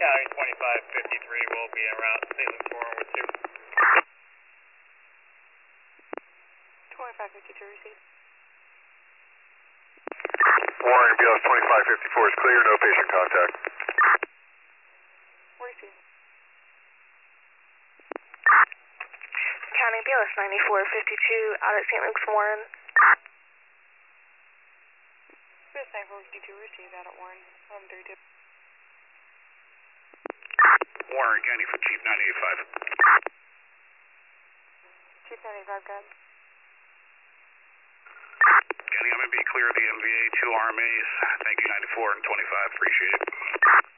County 2553 will be around St. Luke's Warren with 2. 2552 received. Warren, BLS 2554 is clear, no patient contact. Received. County BLS 9452 out at St. Luke's Warren. BLS 9452 received out at Warren. 32. Warren County for Chief 985. Chief 95, good. County, I'm going to be clear of the MVA, 2 RMAs. Thank you, 94 and 25. Appreciate it.